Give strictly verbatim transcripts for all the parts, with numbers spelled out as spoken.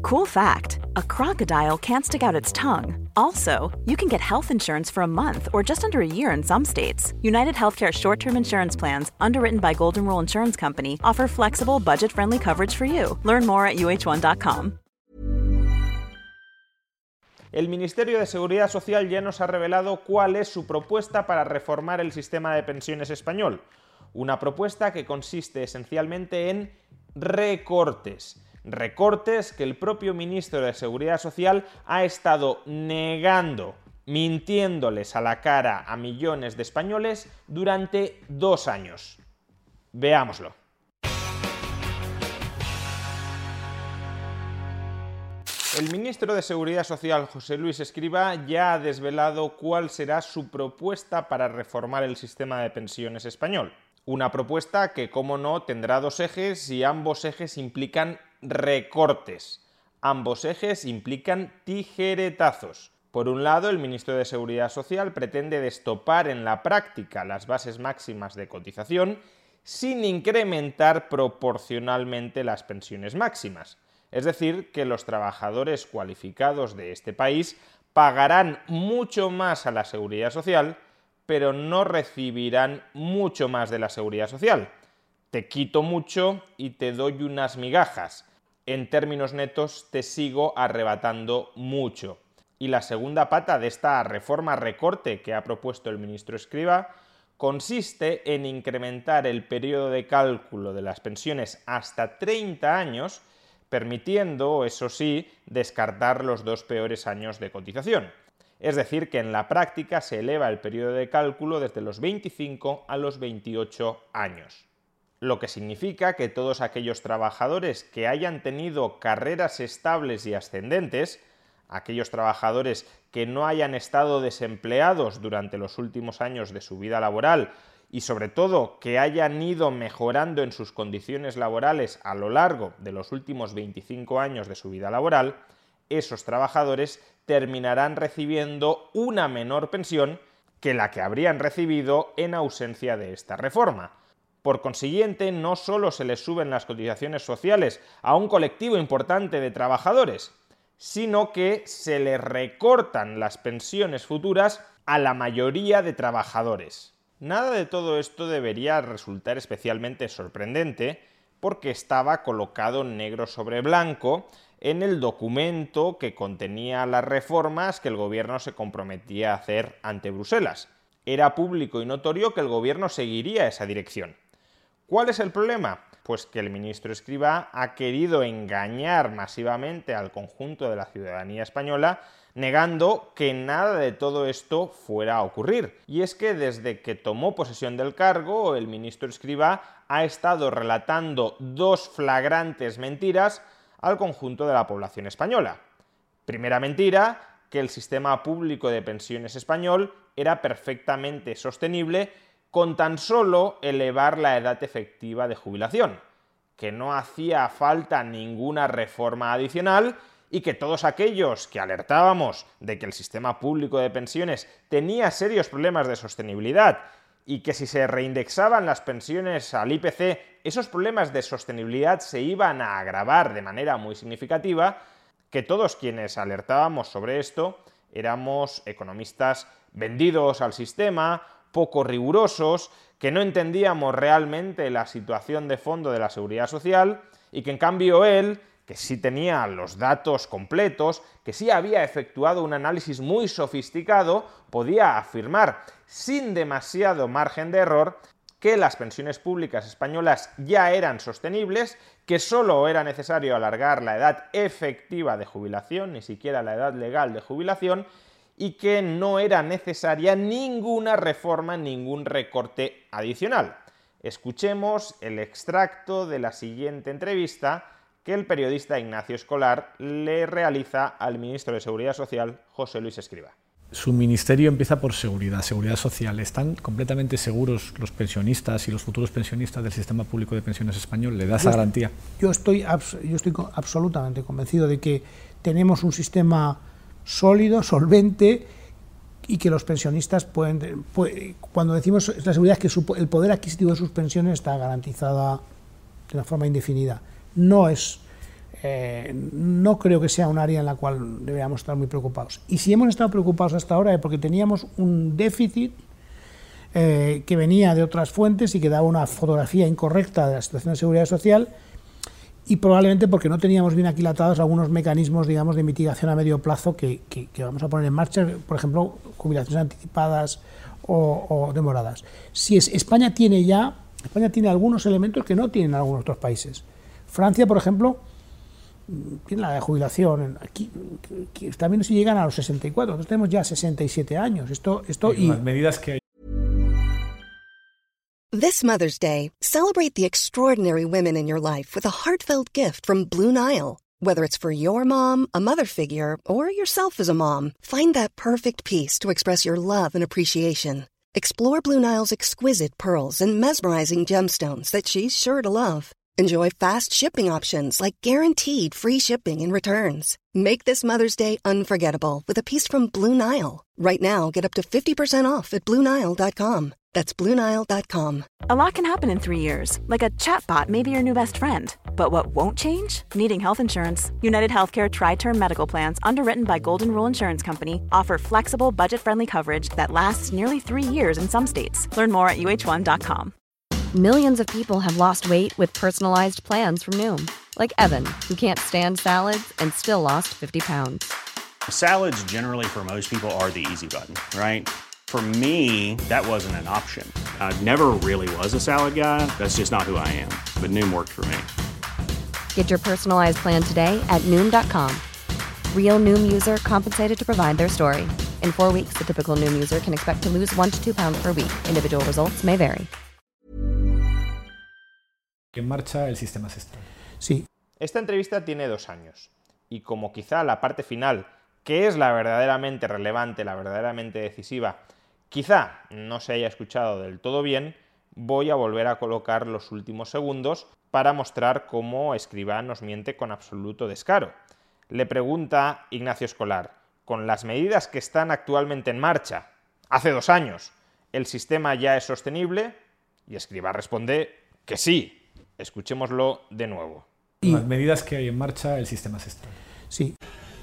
Cool fact, a crocodile can't stick out its tongue. Also, you can get health insurance for a month or just under a year in some states. United Healthcare short-term insurance plans, underwritten by Golden Rule Insurance Company, offer flexible, budget-friendly coverage for you. Learn more at U H one dot com. El Ministerio de Seguridad Social ya nos ha revelado cuál es su propuesta para reformar el sistema de pensiones español. Una propuesta que consiste esencialmente en recortes. Recortes que el propio ministro de Seguridad Social ha estado negando, mintiéndoles a la cara a millones de españoles durante dos años. Veámoslo. El ministro de Seguridad Social, José Luis Escrivá, ya ha desvelado cuál será su propuesta para reformar el sistema de pensiones español. Una propuesta que, como no, tendrá dos ejes y ambos ejes implican recortes. Ambos ejes implican tijeretazos. Por un lado, el ministro de Seguridad Social pretende destopar en la práctica las bases máximas de cotización sin incrementar proporcionalmente las pensiones máximas. Es decir, que los trabajadores cualificados de este país pagarán mucho más a la Seguridad Social, pero no recibirán mucho más de la Seguridad Social. Te quito mucho y te doy unas migajas. En términos netos, te sigo arrebatando mucho. Y la segunda pata de esta reforma recorte que ha propuesto el ministro Escrivá consiste en incrementar el periodo de cálculo de las pensiones hasta treinta años, permitiendo, eso sí, descartar los dos peores años de cotización. Es decir, que en la práctica se eleva el periodo de cálculo desde los veinticinco a los veintiocho años. Lo que significa que todos aquellos trabajadores que hayan tenido carreras estables y ascendentes, aquellos trabajadores que no hayan estado desempleados durante los últimos años de su vida laboral y sobre todo que hayan ido mejorando en sus condiciones laborales a lo largo de los últimos veinticinco años de su vida laboral, esos trabajadores terminarán recibiendo una menor pensión que la que habrían recibido en ausencia de esta reforma. Por consiguiente, no solo se les suben las cotizaciones sociales a un colectivo importante de trabajadores, sino que se les recortan las pensiones futuras a la mayoría de trabajadores. Nada de todo esto debería resultar especialmente sorprendente porque estaba colocado negro sobre blanco en el documento que contenía las reformas que el gobierno se comprometía a hacer ante Bruselas. Era público y notorio que el gobierno seguiría esa dirección. ¿Cuál es el problema? Pues que el ministro Escrivá ha querido engañar masivamente al conjunto de la ciudadanía española, negando que nada de todo esto fuera a ocurrir. Y es que desde que tomó posesión del cargo, el ministro Escrivá ha estado relatando dos flagrantes mentiras al conjunto de la población española. Primera mentira, que el sistema público de pensiones español era perfectamente sostenible con tan solo elevar la edad efectiva de jubilación, que no hacía falta ninguna reforma adicional y que todos aquellos que alertábamos de que el sistema público de pensiones tenía serios problemas de sostenibilidad y que si se reindexaban las pensiones al I P C, esos problemas de sostenibilidad se iban a agravar de manera muy significativa, que todos quienes alertábamos sobre esto éramos economistas vendidos al sistema, poco rigurosos, que no entendíamos realmente la situación de fondo de la seguridad social y que en cambio él, que sí tenía los datos completos, que sí había efectuado un análisis muy sofisticado, podía afirmar sin demasiado margen de error que las pensiones públicas españolas ya eran sostenibles, que solo era necesario alargar la edad efectiva de jubilación, ni siquiera la edad legal de jubilación, y que no era necesaria ninguna reforma, ningún recorte adicional. Escuchemos el extracto de la siguiente entrevista que el periodista Ignacio Escolar le realiza al ministro de Seguridad Social, José Luis Escrivá. Su ministerio empieza por seguridad, seguridad social. ¿Están completamente seguros los pensionistas y los futuros pensionistas del sistema público de pensiones español? ¿Le da esa garantía? Yo estoy, yo estoy absolutamente convencido de que tenemos un sistema sólido, solvente, y que los pensionistas pueden, pueden cuando decimos la seguridad, es que su, el poder adquisitivo de sus pensiones está garantizada de una forma indefinida. No es eh, no creo que sea un área en la cual deberíamos estar muy preocupados. Y si hemos estado preocupados hasta ahora es porque teníamos un déficit eh, que venía de otras fuentes y que daba una fotografía incorrecta de la situación de seguridad social, y probablemente porque no teníamos bien aquilatados algunos mecanismos, digamos, de mitigación a medio plazo que, que, que vamos a poner en marcha, por ejemplo, jubilaciones anticipadas o, o demoradas. Si es, España tiene ya, España tiene algunos elementos que no tienen algunos otros países. Francia, por ejemplo, tiene la de jubilación. Aquí, aquí también si llegan a los sesenta y cuatro, nosotros tenemos ya sesenta y siete años. Esto, esto y, y las medidas que hay. This Mother's Day, celebrate the extraordinary women in your life with a heartfelt gift from Blue Nile. Whether it's for your mom, a mother figure, or yourself as a mom, find that perfect piece to express your love and appreciation. Explore Blue Nile's exquisite pearls and mesmerizing gemstones that she's sure to love. Enjoy fast shipping options like guaranteed free shipping and returns. Make this Mother's Day unforgettable with a piece from Blue Nile. Right now, get up to fifty percent off at Blue Nile dot com. That's Blue Nile dot com. A lot can happen in three years, like a chatbot may be your new best friend. But what won't change? Needing health insurance. United Healthcare Tri-Term Medical Plans, underwritten by Golden Rule Insurance Company, offer flexible, budget-friendly coverage that lasts nearly three years in some states. Learn more at U H one dot com. Millions of people have lost weight with personalized plans from Noom. Like Evan, who can't stand salads and still lost fifty pounds. Salads generally for most people are the easy button, right? For me, that wasn't an option. I never really was a salad guy. That's just not who I am. But Noom worked for me. Get your personalized plan today at Noom dot com. Real Noom user compensated to provide their story. In four weeks, the typical Noom user can expect to lose one to two pounds per week. Individual results may vary. En marcha el sistema sexto. Sí. Esta entrevista tiene dos años. Y como quizá la parte final, que es la verdaderamente relevante, la verdaderamente decisiva, quizá no se haya escuchado del todo bien, voy a volver a colocar los últimos segundos para mostrar cómo Escrivá nos miente con absoluto descaro. Le pregunta Ignacio Escolar, con las medidas que están actualmente en marcha, hace dos años, ¿el sistema ya es sostenible? Y Escrivá responde que sí. Escuchémoslo de nuevo. Con las medidas que hay en marcha, el sistema es estable. Sí.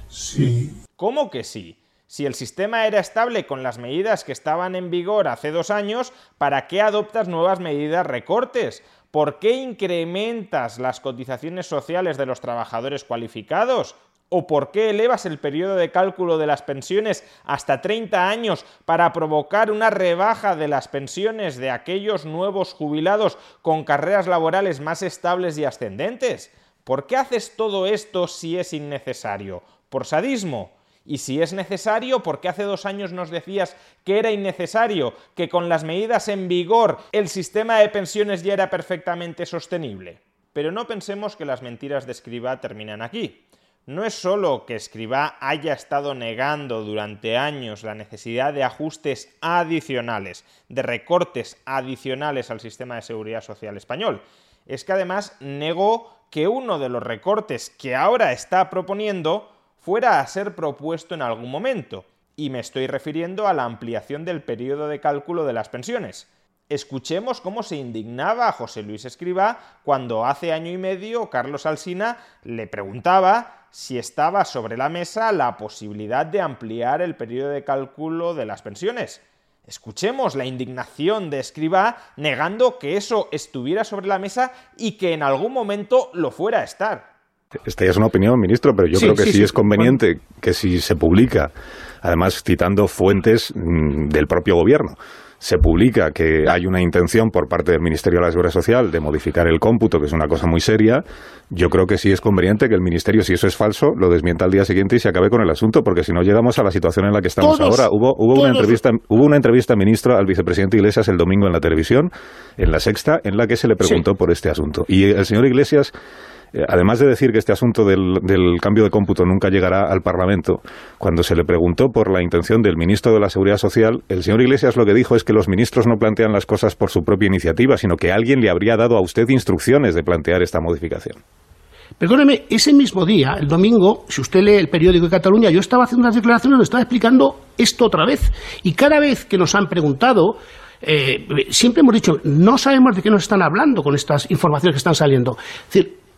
Sí. ¿Cómo que sí? Si el sistema era estable con las medidas que estaban en vigor hace dos años, ¿para qué adoptas nuevas medidas recortes? ¿Por qué incrementas las cotizaciones sociales de los trabajadores cualificados? ¿O por qué elevas el periodo de cálculo de las pensiones hasta treinta años para provocar una rebaja de las pensiones de aquellos nuevos jubilados con carreras laborales más estables y ascendentes? ¿Por qué haces todo esto si es innecesario? ¿Por sadismo? Y si es necesario, ¿por qué hace dos años nos decías que era innecesario, que con las medidas en vigor el sistema de pensiones ya era perfectamente sostenible? Pero no pensemos que las mentiras de Escrivá terminan aquí. No es solo que Escrivá haya estado negando durante años la necesidad de ajustes adicionales, de recortes adicionales al sistema de seguridad social español, es que además negó que uno de los recortes que ahora está proponiendo fuera a ser propuesto en algún momento, y me estoy refiriendo a la ampliación del periodo de cálculo de las pensiones. Escuchemos cómo se indignaba José Luis Escrivá cuando hace año y medio Carlos Alsina le preguntaba si estaba sobre la mesa la posibilidad de ampliar el periodo de cálculo de las pensiones. Escuchemos la indignación de Escrivá negando que eso estuviera sobre la mesa y que en algún momento lo fuera a estar. Esta ya es una opinión, ministro, pero yo sí, creo que sí, sí, sí es conveniente bueno. que si se publica, además citando fuentes mmm, del propio gobierno, se publica que hay una intención por parte del Ministerio de la Seguridad Social de modificar el cómputo, que es una cosa muy seria, yo creo que sí es conveniente que el Ministerio, si eso es falso, lo desmienta al día siguiente y se acabe con el asunto, porque si no llegamos a la situación en la que estamos todos, ahora. Hubo, hubo, una entrevista, hubo una entrevista, ministro, al vicepresidente Iglesias el domingo en la televisión, en La Sexta, en la que se le preguntó sí. por este asunto. Y el señor Iglesias, además de decir que este asunto del, del cambio de cómputo nunca llegará al Parlamento, cuando se le preguntó por la intención del ministro de la Seguridad Social, el señor Iglesias lo que dijo es que los ministros no plantean las cosas por su propia iniciativa, sino que alguien le habría dado a usted instrucciones de plantear esta modificación. Perdóneme, ese mismo día, el domingo, si usted lee el periódico de Cataluña, yo estaba haciendo unas declaraciones donde estaba explicando esto otra vez. Y cada vez que nos han preguntado, eh, siempre hemos dicho, no sabemos de qué nos están hablando con estas informaciones que están saliendo. Es decir,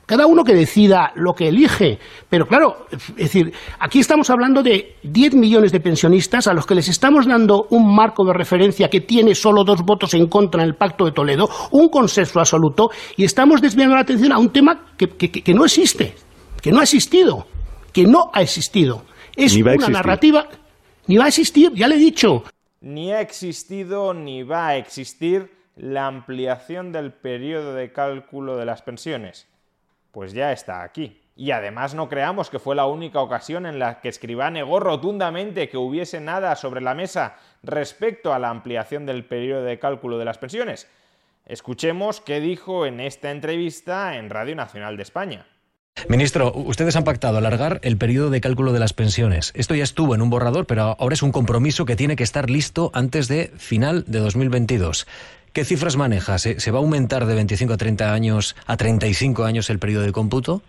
cada uno que decida lo que elige. Pero claro, es decir, aquí estamos hablando de diez millones de pensionistas a los que les estamos dando un marco de referencia que tiene solo dos votos en contra en el Pacto de Toledo, un consenso absoluto, y estamos desviando la atención a un tema que, que, que no existe, que no ha existido, que no ha existido. Es una narrativa, ni va a existir, ya le he dicho. Ni ha existido ni va a existir la ampliación del periodo de cálculo de las pensiones. Pues ya está aquí. Y además no creamos que fue la única ocasión en la que Escrivá negó rotundamente que hubiese nada sobre la mesa respecto a la ampliación del periodo de cálculo de las pensiones. Escuchemos qué dijo en esta entrevista en Radio Nacional de España. Ministro, ustedes han pactado alargar el periodo de cálculo de las pensiones. Esto ya estuvo en un borrador, pero ahora es un compromiso que tiene que estar listo antes de final de dos mil veintidós. ¿Qué cifras maneja? ¿Se, ¿Se va a aumentar de veinticinco a treinta años a treinta y cinco años el periodo de cómputo?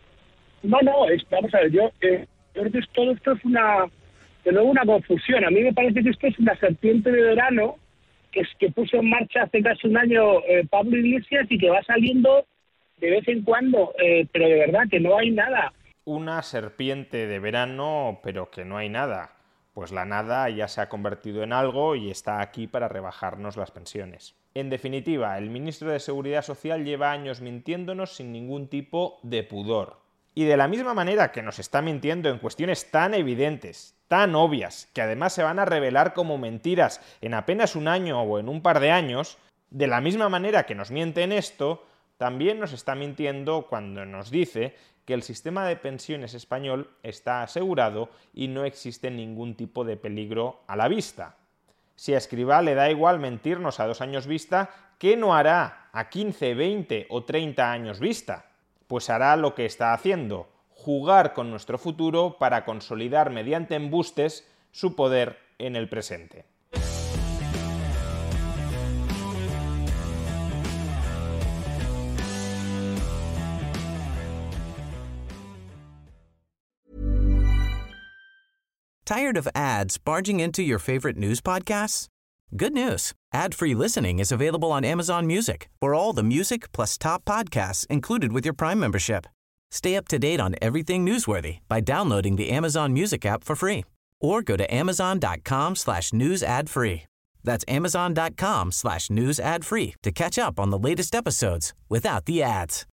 No, no, es, vamos a ver, yo eh, creo que todo esto es una, de nuevo una confusión. A mí me parece que esto es una serpiente de verano que, es, que puso en marcha hace casi un año eh, Pablo Iglesias y que va saliendo de vez en cuando, eh, pero de verdad que no hay nada. Una serpiente de verano, pero que no hay nada. Pues la nada ya se ha convertido en algo y está aquí para rebajarnos las pensiones. En definitiva, el ministro de Seguridad Social lleva años mintiéndonos sin ningún tipo de pudor. Y de la misma manera que nos está mintiendo en cuestiones tan evidentes, tan obvias, que además se van a revelar como mentiras en apenas un año o en un par de años, de la misma manera que nos miente en esto, también nos está mintiendo cuando nos dice que el sistema de pensiones español está asegurado y no existe ningún tipo de peligro a la vista. Si a Escrivá le da igual mentirnos a dos años vista, ¿qué no hará a quince, veinte o treinta años vista? Pues hará lo que está haciendo, jugar con nuestro futuro para consolidar mediante embustes su poder en el presente. Tired of ads barging into your favorite news podcasts? Good news. Ad-free listening is available on Amazon Music for all the music plus top podcasts included with your Prime membership. Stay up to date on everything newsworthy by downloading the Amazon Music app for free or go to amazon.com slash news ad free. That's amazon.com slash news ad free to catch up on the latest episodes without the ads.